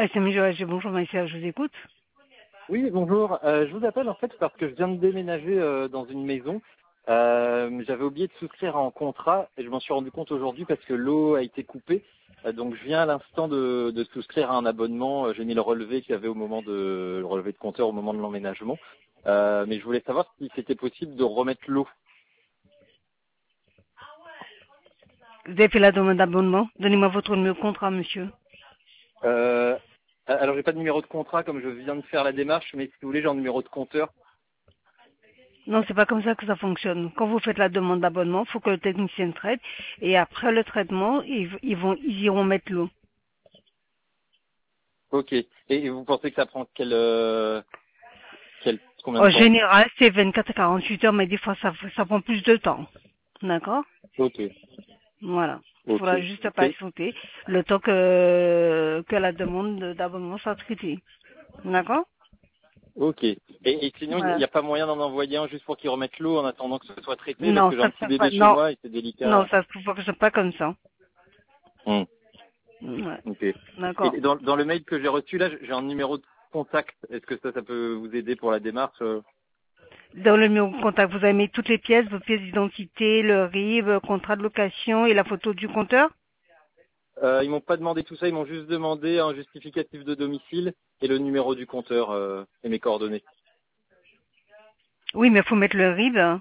Bonjour, Maïssa, je vous écoute. Oui, bonjour. Je vous appelle en fait parce que je viens de déménager dans une maison. J'avais oublié de souscrire en contrat et je m'en suis rendu compte aujourd'hui parce que l'eau a été coupée. Donc je viens à l'instant de souscrire à un abonnement. J'ai mis le relevé qu'il y avait le relevé de compteur au moment de l'emménagement. Mais je voulais savoir si c'était possible de remettre l'eau. Vous avez fait la demande d'abonnement. Donnez-moi votre numéro de contrat, monsieur. Alors j'ai pas de numéro de contrat comme je viens de faire la démarche, mais si vous voulez j'ai un numéro de compteur. Non, c'est pas comme ça que ça fonctionne. Quand vous faites la demande d'abonnement, il faut que le technicien traite. Et après le traitement, ils iront mettre l'eau. Ok. Et vous pensez que ça prend combien de En temps? général, c'est 24 à 48 heures, mais des fois, ça prend plus de temps. D'accord? Ok. Voilà. Il Ok. faudra juste Et, patienter le temps que la demande d'abonnement soit traitée. D'accord? ok. Et sinon, il Voilà. n'y a pas moyen d'en envoyer un juste pour qu'ils remettent l'eau en attendant que ce soit traité parce Non, que j'ai ça un se petit passe pas. bébé chez Non, moi et c'est non, délicat. ça se passe pas comme ça. Hmm, Ouais. ok. D'accord. Et dans le mail que j'ai reçu là, j'ai un numéro de contact. Est-ce que ça peut vous aider pour la démarche? Dans le numéro de contact, vous avez mis toutes les pièces, vos pièces d'identité, le RIB, contrat de location et la photo du compteur? Ils m'ont pas demandé tout ça, ils m'ont juste demandé un justificatif de domicile et le numéro du compteur et mes coordonnées. Oui, mais il faut mettre le RIB. Hein.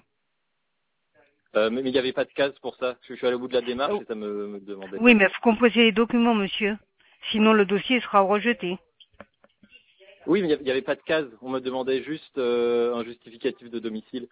Mais il n'y avait pas de case pour ça. Parce que je suis allé au bout de la démarche Euh, et ça me demandait Oui, pas. mais il faut composer les documents, monsieur. Sinon, le dossier sera rejeté. Oui, mais il n'y avait pas de case. On me demandait juste un justificatif de domicile.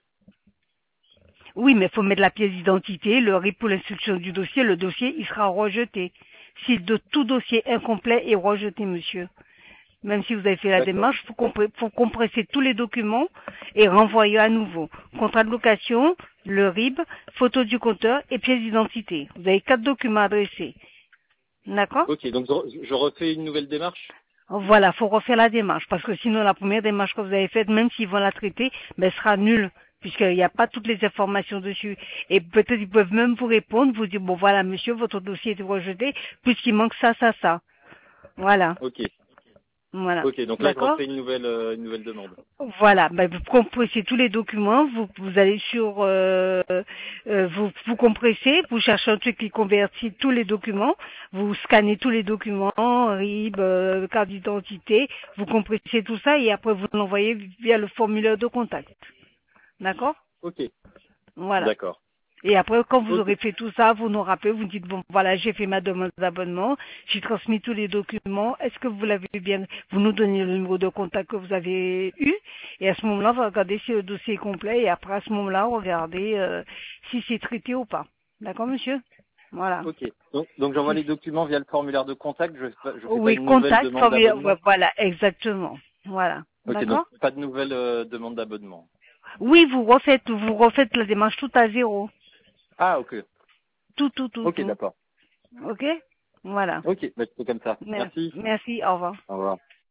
Oui, mais il faut mettre la pièce d'identité, le RIB pour l'instruction du dossier. Le dossier, il sera rejeté. Si tout dossier incomplet est rejeté, monsieur. Même si vous avez fait la D'accord. démarche, faut compresser tous les documents et renvoyer à nouveau. Contrat de location, le RIB, photo du compteur et pièce d'identité. Vous avez 4 documents adressés. D'accord? Ok, donc je refais une nouvelle démarche. Voilà, faut refaire la démarche parce que sinon la première démarche que vous avez faite, même s'ils vont la traiter, ben, sera nulle puisqu'il n'y a pas toutes les informations dessus. Et peut-être ils peuvent même vous répondre, vous dire bon voilà monsieur, votre dossier est rejeté puisqu'il manque ça, ça, ça. Voilà, Ok. voilà. Ok, donc là je D'accord? refais une nouvelle demande. Voilà, ben, vous compressez tous les documents, vous allez sur, vous compressez, vous cherchez un truc qui convertit tous les documents, vous scannez tous les documents, RIB, carte d'identité, vous compressez tout ça et après vous l'envoyez via le formulaire de contact. D'accord? Ok, Voilà. d'accord. Et après, quand vous Ok, aurez fait tout ça, vous nous rappelez, vous dites, bon, voilà, j'ai fait ma demande d'abonnement, j'ai transmis tous les documents, est-ce que vous l'avez bien, vous nous donnez le numéro de contact que vous avez eu, et à ce moment-là, on va regarder si le dossier est complet, et après, à ce moment-là, regardez si c'est traité ou pas. D'accord, monsieur? Voilà. ok. Donc j'envoie les documents via le formulaire de contact. Je fais pas Oui, une nouvelle contact, demande d'abonnement. voilà, exactement. Voilà. Ok, donc D'accord? pas de nouvelle demande d'abonnement. Oui, vous refaites la démarche tout à zéro. Ah, ok. Tout, tout, tout, Ok, tout. d'accord. Ok? Voilà. Ok, bah, c'est comme ça. Merci, Merci. merci, au revoir. Au revoir.